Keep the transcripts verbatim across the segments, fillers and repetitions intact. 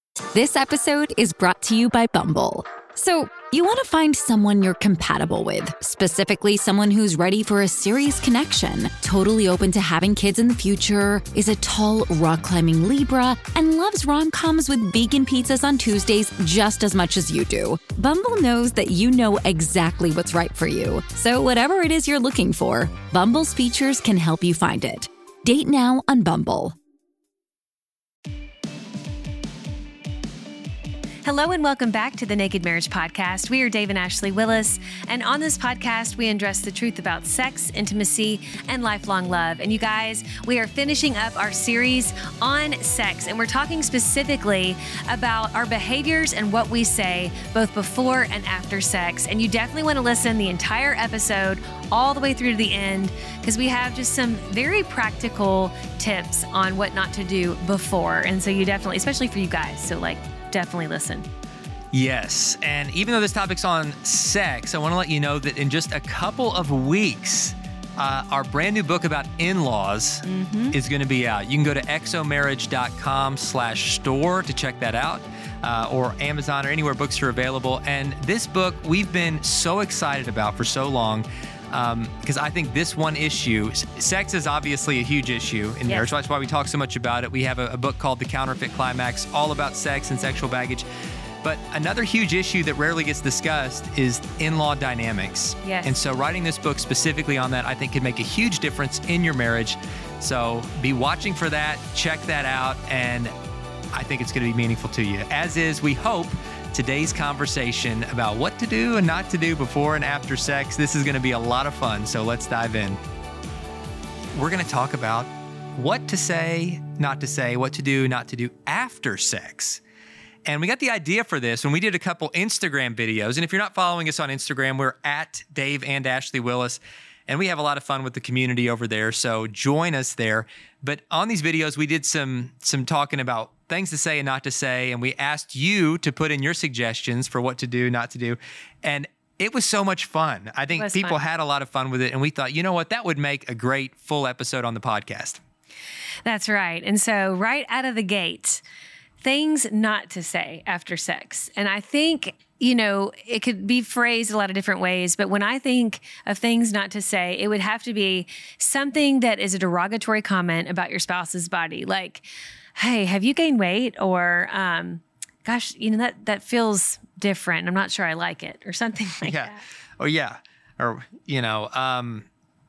This episode is brought to you by Bumble. So, you want to find someone you're compatible with, specifically someone who's ready for a serious connection, totally open to having kids in the future, is a tall, rock-climbing Libra, and loves rom-coms with vegan pizzas on Tuesdays just as much as you do. Bumble knows that you know exactly what's right for you. So whatever it is you're looking for, Bumble's features can help you find it. Date now on Bumble. Hello and welcome back to the Naked Marriage Podcast. We are Dave and Ashley Willis, and on this podcast, we address the truth about sex, intimacy, and lifelong love. And you guys, we are finishing up our series on sex, and we're talking specifically about our behaviors and what we say both before and after sex. And you definitely want to listen the entire episode all the way through to the end, because we have just some very practical tips on what not to do before. And so you definitely, especially for you guys, so like, definitely listen. Yes. And even though this topic's on sex, I want to let you know that in just a couple of weeks, uh, our brand new book about in-laws mm-hmm. is going to be out. You can go to exomarriage.com slash store to check that out, uh, or Amazon or anywhere books are available. And this book we've been so excited about for so long, because um, I think this one issue, sex is obviously a huge issue in yes. marriage. That's why we talk so much about it. We have a, a book called The Counterfeit Climax, all about sex and sexual baggage. But another huge issue that rarely gets discussed is in-law dynamics. Yes. And so writing this book specifically on that, I think could make a huge difference in your marriage. So be watching for that, check that out, and I think it's going to be meaningful to you. As is, we hope, today's conversation about what to do and not to do before and after sex. This is going to be a lot of fun, so let's dive in. We're going to talk about what to say, not to say, what to do, not to do after sex. And we got the idea for this when we did a couple Instagram videos. And if you're not following us on Instagram, we're at Dave and Ashley Willis. And we have a lot of fun with the community over there, so join us there. But on these videos, we did some some talking about things to say and not to say, and we asked you to put in your suggestions for what to do, not to do. And it was so much fun. I think people fun. had a lot of fun with it, and we thought, you know what, that would make a great full episode on the podcast. That's right. And so right out of the gate, things not to say after sex. And I think, you know, it could be phrased a lot of different ways, but when I think of things not to say, it would have to be something that is a derogatory comment about your spouse's body. Like, hey, have you gained weight? Or, um, gosh, you know, that, that feels different. I'm not sure I like it, or something like yeah. that. Or yeah. Or, you know, um,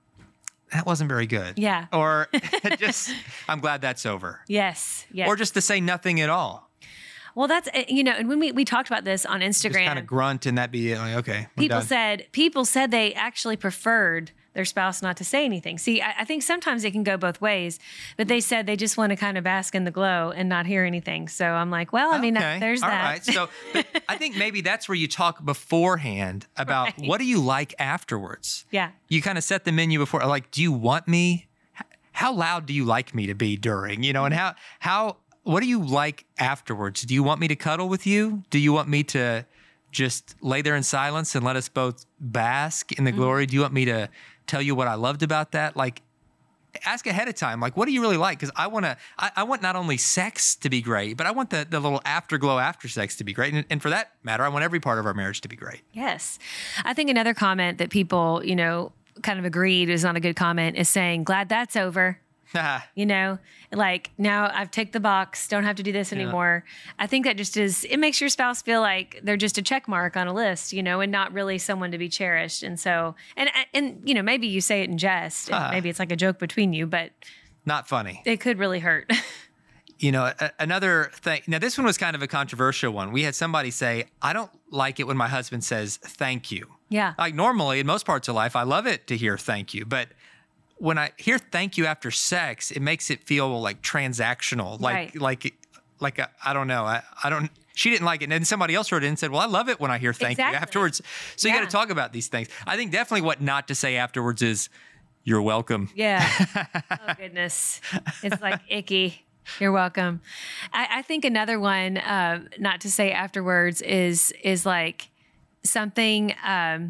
that wasn't very good. Yeah. Or just, I'm glad that's over. Yes. Yes. Or just to say nothing at all. Well, that's, you know, and when we, we talked about this on Instagram. Just kind of grunt and that'd be like, okay. I'm people done. said, people said they actually preferred their spouse not to say anything. See, I, I think sometimes it can go both ways, but they said they just want to kind of bask in the glow and not hear anything. So I'm like, well, I mean, okay. there's All that. All right. So but I think maybe that's where you talk beforehand about right. what do you like afterwards? Yeah. You kind of set the menu before, like, do you want me? How loud do you like me to be during, you know, and how, how, what do you like afterwards? Do you want me to cuddle with you? Do you want me to just lay there in silence and let us both bask in the mm-hmm. glory? Do you want me to tell you what I loved about that? Like, ask ahead of time. Like, what do you really like? Because I want to, I, I want not only sex to be great, but I want the, the little afterglow after sex to be great. And, and for that matter, I want every part of our marriage to be great. Yes. I think another comment that people, you know, kind of agreed is not a good comment is saying, glad that's over. You know, like, now I've ticked the box, don't have to do this anymore. Yeah. I think that just is, it makes your spouse feel like they're just a check mark on a list, you know, and not really someone to be cherished. And so, and, and you know, maybe you say it in jest, and maybe it's like a joke between you, but not funny. It could really hurt. You know, a, another thing, now this one was kind of a controversial one. We had somebody say, I don't like it when my husband says thank you. Yeah. Like normally in most parts of life, I love it to hear thank you, but when I hear thank you after sex, it makes it feel like transactional, like, right. like, like, a, I don't know. I, I don't, she didn't like it. And then somebody else wrote it and said, well, I love it when I hear thank exactly. you afterwards. So you yeah. got to talk about these things. I think definitely what not to say afterwards is you're welcome. Yeah. Oh goodness. It's like icky. You're welcome. I, I think another one, uh, not to say afterwards is, is like something, um,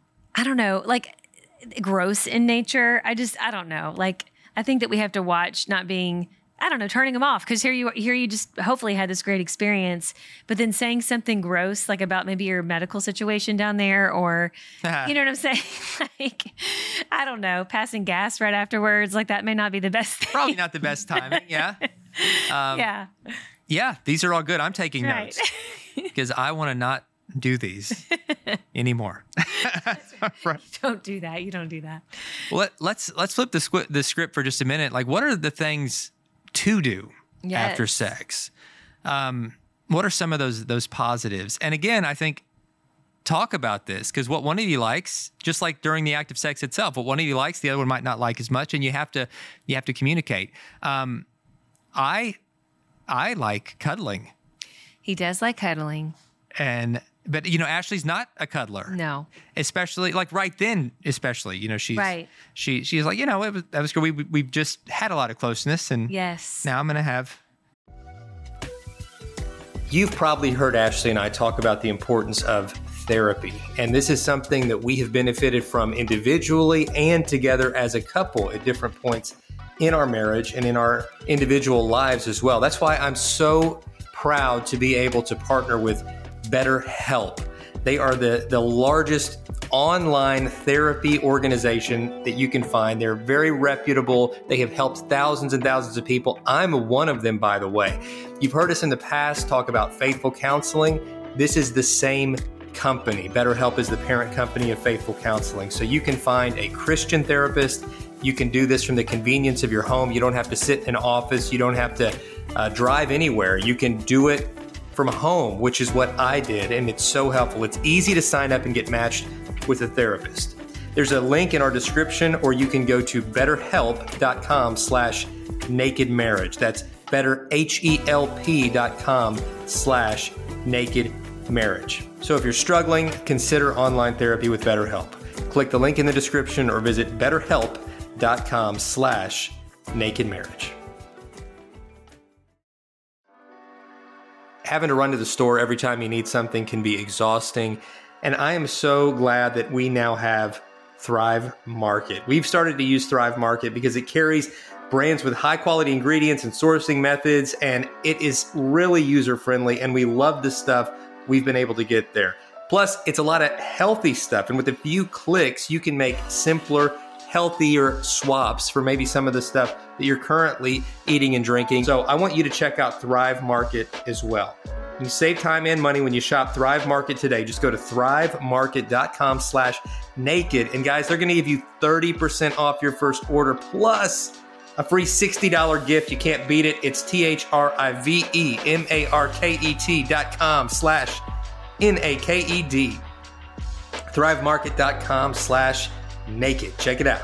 I don't know, like, gross in nature. I just, I don't know. Like, I think that we have to watch not being I don't know, turning them off. Because here you here you just hopefully had this great experience, but then saying something gross like about maybe your medical situation down there, or you know what I'm saying? Like, I don't know, passing gas right afterwards, like that may not be the best thing. Probably not the best timing. Yeah. Um, yeah. Yeah. These are all good. I'm taking Right. notes because I want to not do these anymore. Right. Don't do that. You don't do that. Well, let, let's let's flip the, squ- the script for just a minute. Like, what are the things to do Yes. after sex? Um, what are some of those those positives? And again, I think talk about this, because what one of you likes, just like during the act of sex itself, what one of you likes, the other one might not like as much, and you have to you have to communicate. Um, I I like cuddling, He does like cuddling. and but you know Ashley's not a cuddler. No. Especially like right then, especially, you know, she's Right. she she's like, you know, it was that was good. We we- we've just had a lot of closeness, and Yes. now I'm gonna have. You've probably heard Ashley and I talk about the importance of therapy, and this is something that we have benefited from individually and together as a couple at different points in our marriage and in our individual lives as well. That's why I'm so proud to be able to partner with BetterHelp. They are the, the largest online therapy organization that you can find. They're very reputable. They have helped thousands and thousands of people. I'm one of them, by the way. You've heard us in the past talk about Faithful Counseling. This is the same company. BetterHelp is the parent company of Faithful Counseling. So you can find a Christian therapist. You can do this from the convenience of your home. You don't have to sit in an office. You don't have to uh, drive anywhere. You can do it from home, which is what I did, and it's so helpful. It's easy to sign up and get matched with a therapist. There's a link in our description, or you can go to betterhelp.com slash naked marriage. That's better, H-E-L-P dot com slash naked marriage. So if you're struggling, consider online therapy with BetterHelp. Click the link in the description or visit betterhelp.com slash naked marriage. Having to run to the store every time you need something can be exhausting. And I am so glad that we now have Thrive Market. We've started to use Thrive Market because it carries brands with high quality ingredients and sourcing methods, and it is really user friendly, and we love the stuff we've been able to get there. Plus, it's a lot of healthy stuff, and with a few clicks, you can make simpler, healthier swaps for maybe some of the stuff that you're currently eating and drinking. So I want you to check out Thrive Market as well. You save time and money when you shop Thrive Market today. Just go to thrivemarket.com slash naked. And guys, they're going to give you thirty percent off your first order plus a free sixty dollars gift. You can't beat it. It's T-H-R-I-V-E-M-A-R-K-E-T dot com slash N-A-K-E-D. Thrivemarket.com slash naked. Check it out.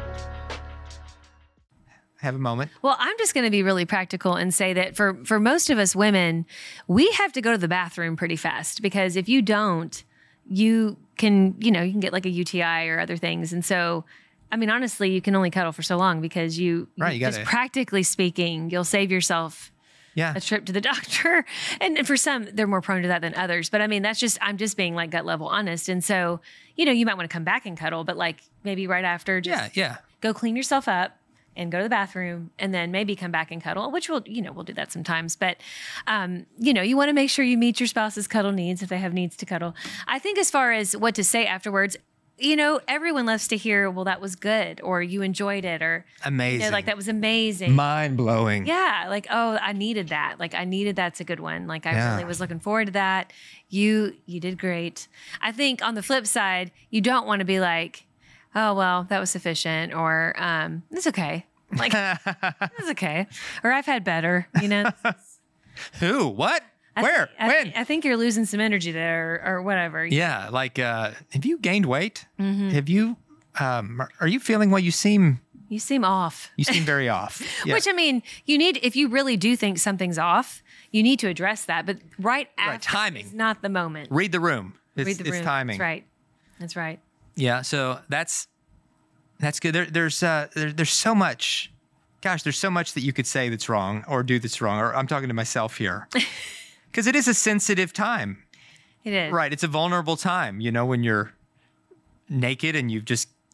Have a moment. Well, I'm just going to be really practical and say that for, for most of us women, we have to go to the bathroom pretty fast, because if you don't, you can, you know, you can get like a U T I or other things. And so, I mean, honestly, you can only cuddle for so long because you, Right, you just gotta- practically speaking, you'll save yourself Yeah. a trip to the doctor. And, and for some, they're more prone to that than others. But I mean, that's just, I'm just being like gut level honest. And so, you know, you might want to come back and cuddle, but like maybe right after, just Yeah. Yeah. go clean yourself up and go to the bathroom, and then maybe come back and cuddle, which we'll, you know, we'll do that sometimes. But, um, you know, you want to make sure you meet your spouse's cuddle needs if they have needs to cuddle. I think as far as what to say afterwards, you know, everyone loves to hear, well, that was good, or you enjoyed it, or, Amazing. you know, like that was amazing. Mind blowing. Yeah, like, oh, I needed that. Like I needed that's a good one. Like I Yeah. really was looking forward to that. You you did great. I think on the flip side, you don't want to be like, oh well, that was sufficient, or um, it's okay. Like it's okay. Or I've had better, you know. Who? What? I Where? thi- I, when? thi- I think you're losing some energy there, or, or whatever. Yeah, like, uh, have you gained weight? Mm-hmm. Have you, um, are- are you feeling well? You seem, You seem off. you seem very off. Yeah. Which I mean, you need, if you really do think something's off, you need to address that. But right after timing. is not the moment. Read the room. It's, Read the it's room. timing. That's right. That's right. Yeah. So that's, that's good. There, there's, uh, there, there's so much, gosh, there's so much that you could say that's wrong or do that's wrong. Or I'm talking to myself here. Because it is a sensitive time. It is. Right. It's a vulnerable time, you know, when you're naked and you've just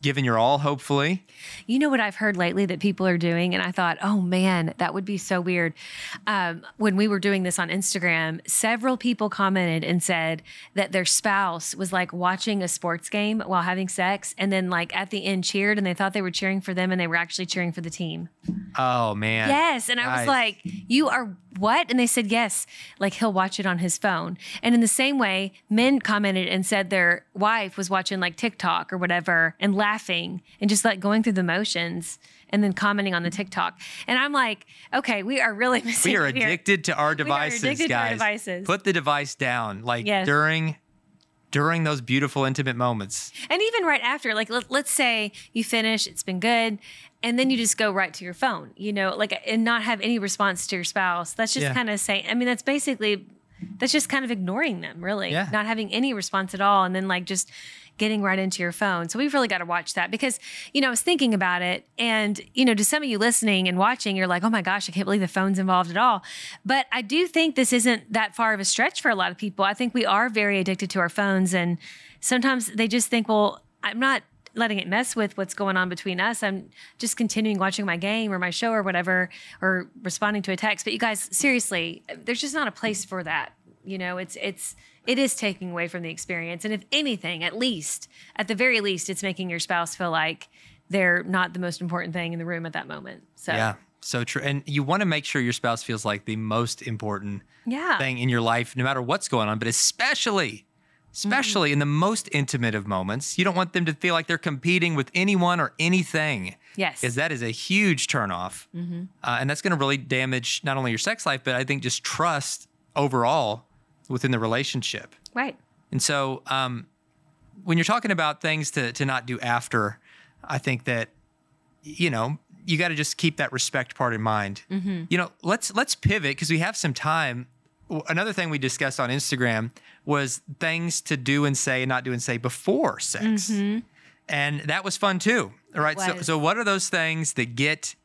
given your all, hopefully. You know what I've heard lately that people are doing? And I thought, oh man, that would be so weird. Um, when we were doing this on Instagram, several people commented and said that their spouse was like watching a sports game while having sex and then like at the end cheered and they thought they were cheering for them and they were actually cheering for the team. Oh, man. Yes. And I was Guys. like, you are what? And they said, yes, like he'll watch it on his phone. And in the same way, men commented and said their wife was watching like TikTok or whatever and laughing and just like going through the motions and then commenting on the TikTok. And I'm like, okay, we are really missing We are it here. addicted to our devices, addicted to our guys. devices. Put the device down, like Yes. during during those beautiful, intimate moments. And even right after, like let, let's say you finish, it's been good, and then you just go right to your phone, you know, like and not have any response to your spouse. That's just Yeah. kind of saying, I mean, that's basically, that's just kind of ignoring them, really, Yeah. not having any response at all, and then like just getting right into your phone. So we've really got to watch that because, you know, I was thinking about it, and you know, to some of you listening and watching, you're like, oh my gosh, I can't believe the phone's involved at all. But I do think this isn't that far of a stretch for a lot of people. I think we are very addicted to our phones, and sometimes they just think, well, I'm not letting it mess with what's going on between us. I'm just continuing watching my game or my show or whatever, or responding to a text. But you guys, seriously, there's just not a place for that. You know, it's, it's, it is taking away from the experience. And if anything, at least, at the very least, it's making your spouse feel like they're not the most important thing in the room at that moment. So, Yeah, so true. And you want to make sure your spouse feels like the most important yeah. thing in your life, no matter what's going on, but especially, especially Mm-hmm. in the most intimate of moments. You don't want them to feel like they're competing with anyone or anything. Yes. Because that is a huge turnoff. Mm-hmm. Uh, and that's going to really damage not only your sex life, but I think just trust overall within the relationship. Right. And so um, when you're talking about things to, to not do after, I think that, you know, you got to just keep that respect part in mind. Mm-hmm. You know, let's let's pivot because we have some time. W- Another thing we discussed on Instagram was things to do and say and not do and say before sex. Mm-hmm. And that was fun too. All right. So, was. so what are those things that get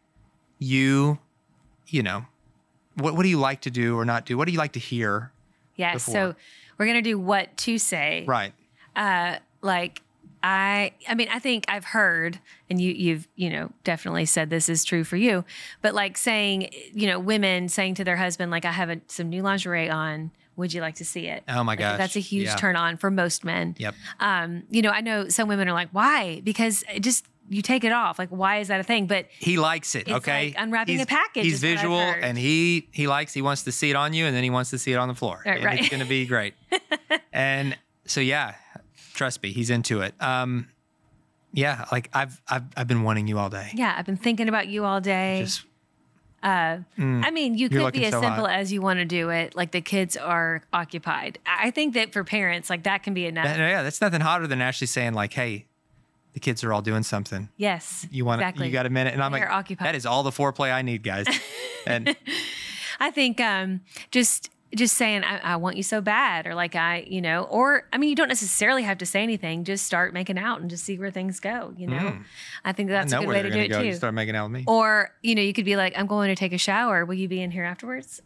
you, you know, what, what do you like to do or not do? What do you like to hear? Yes. Before. So we're going to do what to say. Right. Uh, like I, I mean, I think I've heard, and you, you've, you know, definitely said this is true for you, but like saying, you know, women saying to their husband, like, I have a, some new lingerie on. Would you like to see it? Oh my Like, gosh. that's a huge Yeah. turn on for most men. Yep. Um, you know, I know some women are like, why? Because it just, you take it off. Like, why is that a thing? But He likes it. It's Okay. like unwrapping he's, a package He's is what I've visual heard. and he he likes he wants to see it on you and then he wants to see it on the floor. Right, and right. It's gonna be great. And so yeah, trust me, he's into it. Um yeah, like I've I've I've been wanting you all day. yeah, I've been thinking about you all day. Just Uh, I mean, you could looking be as so simple hot. as you want to do it. Like the kids are occupied. I think that for parents, like that can be enough. that- yeah, that's nothing hotter than actually saying like, hey, the kids are all doing something. Yes. You want exactly. you got a minute? And I'm They're like, occupied. that is all the foreplay I need, guys. And I think um, just just saying, I, I want you so bad, or like I, you know, or I mean, you don't necessarily have to say anything. Just start making out and just see where things go. You know, I think that's I a know good where way they're to do gonna it go. too. You start making out with me. Or, you know, you could be like, I'm going to take a shower. Will you be in here afterwards?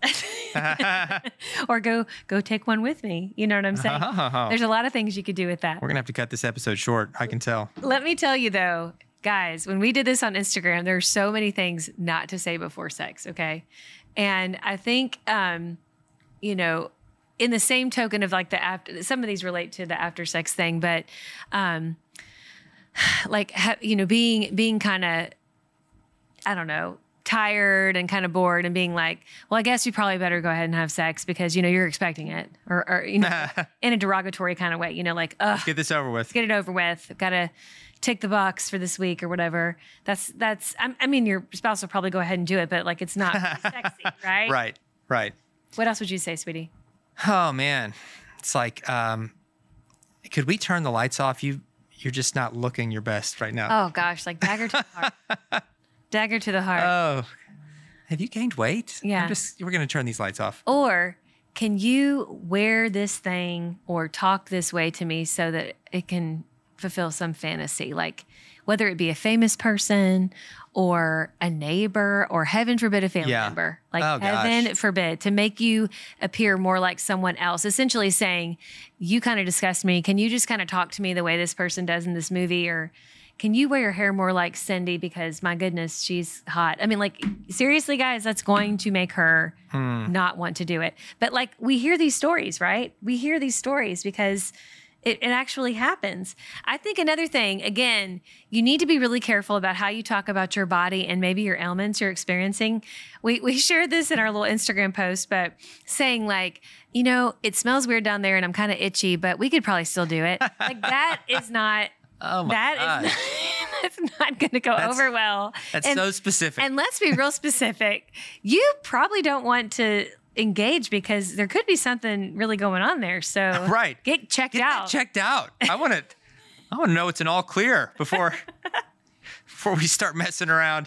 Or go go take one with me. You know what I'm saying? There's a lot of things you could do with that. We're gonna have to cut this episode short. I can tell. Let me tell you though, guys, when we did this on Instagram, there are so many things not to say before sex, okay? And I think, um, you know, in the same token of like the after, some of these relate to the after sex thing, but um, like, ha, you know, being, being kind of, I don't know, tired and kind of bored and being like, well, I guess you probably better go ahead and have sex because, you know, you're expecting it, or, or you know, in a derogatory kind of way, you know, like, ugh, Get this over with. get it over with. Got to tick the box for this week or whatever. That's, that's, I, I mean, your spouse will probably go ahead and do it, but like, it's not really sexy, right? Right. Right. What else would you say, sweetie? Oh man, it's like, um, could we turn the lights off? You, you're just not looking your best right now. Oh gosh, like dagger to the heart. Dagger to the heart. Oh, have you gained weight? Yeah. I'm just, we're gonna turn these lights off. Or can you wear this thing or talk this way to me so that it can fulfill some fantasy? Like whether it be a famous person or a neighbor or heaven forbid a family Yeah. member. Like Oh, gosh. heaven forbid, to make you appear more like someone else. Essentially saying, you kind of disgust me. Can you just kind of talk to me the way this person does in this movie? Or can you wear your hair more like Cindy because my goodness, she's hot. I mean, like seriously, guys, that's going to make her hmm. not want to do it. But like we hear these stories, right? We hear these stories because It, it actually happens. I think another thing, again, you need to be really careful about how you talk about your body and maybe your ailments you're experiencing. We we shared this in our little Instagram post, but saying like, you know, it smells weird down there and I'm kind of itchy, but we could probably still do it. Like that is not, oh my that gosh. is not, that's not going to go That's- over well. That's and, so specific. And let's be real specific. You probably don't want to engage because there could be something really going on there. So right. get checked Get out. that checked out. I want to I want to know it's an all clear before before we start messing around.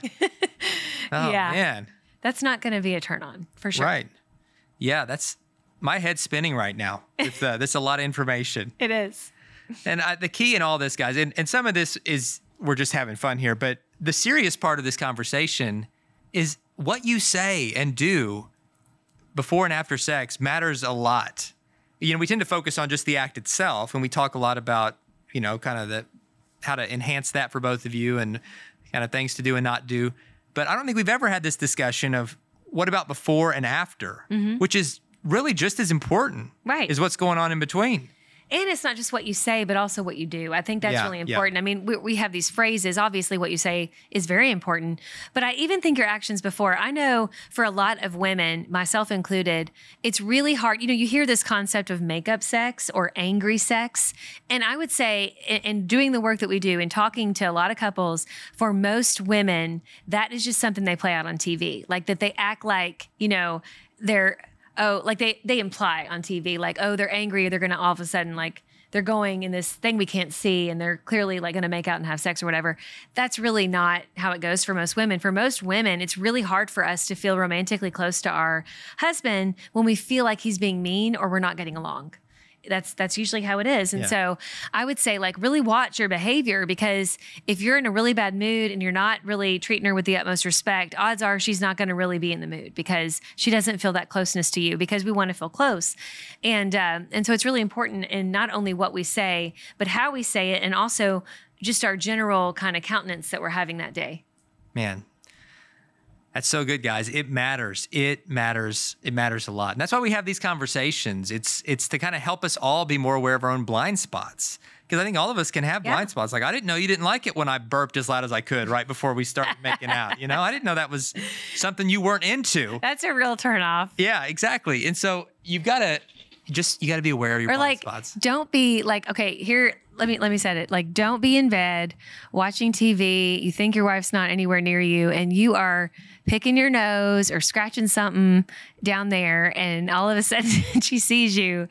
Oh Yeah. man. That's not going to be a turn on for sure. Right. Yeah, that's my head's spinning right now. It's uh, that's a lot of information. It is. And I, the key in all this, guys, and, and some of this is we're just having fun here, but the serious part of this conversation is what you say and do before and after sex matters a lot. You know, we tend to focus on just the act itself, and we talk a lot about, you know, kind of the how to enhance that for both of you and kind of things to do and not do. But I don't think we've ever had this discussion of what about before and after, mm-hmm. which is really just as important, right? Is what's going on in between. And it's not just what you say, but also what you do. I think that's Yeah, really important. yeah. I mean, we, we have these phrases. Obviously, what you say is very important. But I even think your actions before. I know for a lot of women, myself included, it's really hard. You know, you hear this concept of makeup sex or angry sex. And I would say, in, in doing the work that we do and talking to a lot of couples, for most women, that is just something they play out on T V. Like that they act like, you know, they're... Oh, like they, they imply on T V, like, oh, they're angry. They're going to all of a sudden, like, they're going in this thing we can't see and they're clearly like going to make out and have sex or whatever. That's really not how it goes for most women. For most women, it's really hard for us to feel romantically close to our husband when we feel like he's being mean or we're not getting along. That's that's usually how it is. And Yeah. so I would say like really watch your behavior, because if you're in a really bad mood and you're not really treating her with the utmost respect, odds are she's not going to really be in the mood because she doesn't feel that closeness to you, because we want to feel close. And um, and so it's really important in not only what we say, but how we say it, and also just our general kind of countenance that we're having that day. Man, that's so good, guys. It matters. It matters. It matters a lot. And that's why we have these conversations. It's it's to kind of help us all be more aware of our own blind spots. Because I think all of us can have Yeah. blind spots. Like, I didn't know you didn't like it when I burped as loud as I could right before we started making out. You know, I didn't know that was something you weren't into. That's a real turnoff. Yeah, exactly. And so you've got to just, you got to be aware of your Or blind like, spots. don't be like, okay, here, let me let me set it. Like, don't be in bed watching T V. You think your wife's not anywhere near you, and you are picking your nose or scratching something down there, and all of a sudden she sees you.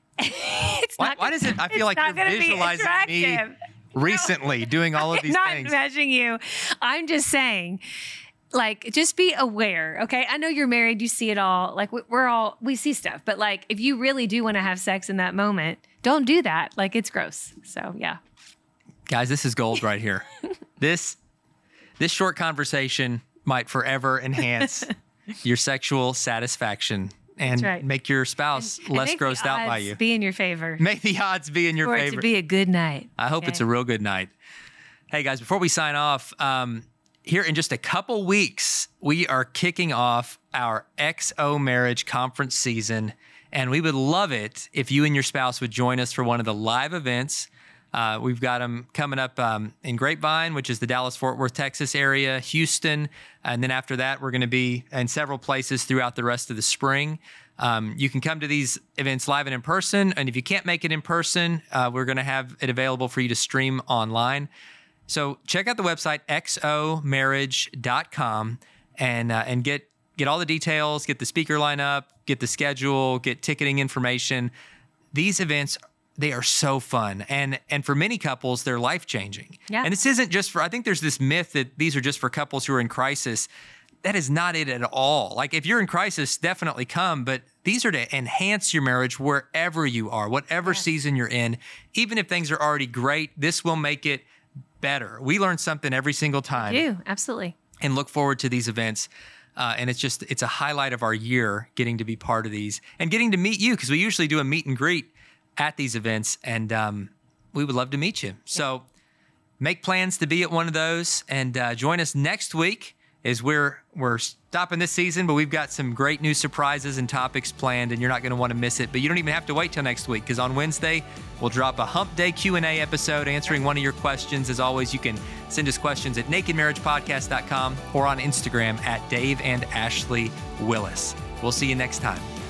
It's Why, not why does it, I feel it's like not you're gonna be visualizing me attractive. recently doing all of these not things. imagining you. I'm just saying, like, just be aware, okay? I know you're married, you see it all. Like, we- we're all, we see stuff. But, like, if you really do want to have sex in that moment, don't do that. Like, it's gross. So, yeah. Guys, this is gold right here. This this short conversation might forever enhance your sexual satisfaction and That's right. make your spouse And less make the grossed out by odds you. be in your favor. Make the odds be in your For it favor. to be a good night. I hope it's a Okay. real good night. Hey, guys, before we sign off, um, here in just a couple weeks, we are kicking off our X O Marriage Conference season, and we would love it if you and your spouse would join us for one of the live events. Uh, we've got them coming up um, in Grapevine, which is the Dallas-Fort Worth, Texas area, Houston, and then after that, we're going to be in several places throughout the rest of the spring. Um, you can come to these events live and in person, and if you can't make it in person, uh, we're going to have it available for you to stream online. So check out the website x o marriage dot com and uh, and get get all the details, get the speaker lineup, get the schedule, get ticketing information. These events, they are so fun, and and for many couples, they're life changing. Yeah. And this isn't just for. I think there's this myth that these are just for couples who are in crisis. That is not it at all. Like, if you're in crisis, definitely come, but these are to enhance your marriage wherever you are, whatever Yes. season you're in. Even if things are already great, this will make it better. We learn something every single time. Do, absolutely. And look forward to these events. Uh, and it's just, it's a highlight of our year getting to be part of these and getting to meet you, because we usually do a meet and greet at these events, and um, we would love to meet you. So make plans to be at one of those, and uh, join us next week as we're we're stopping this season, but we've got some great new surprises and topics planned, and you're not going to want to miss it. But you don't even have to wait till next week, because on Wednesday, we'll drop a Hump Day Q and A episode answering one of your questions. As always, you can send us questions at naked marriage podcast dot com or on Instagram at Dave and Ashley Willis. We'll see you next time.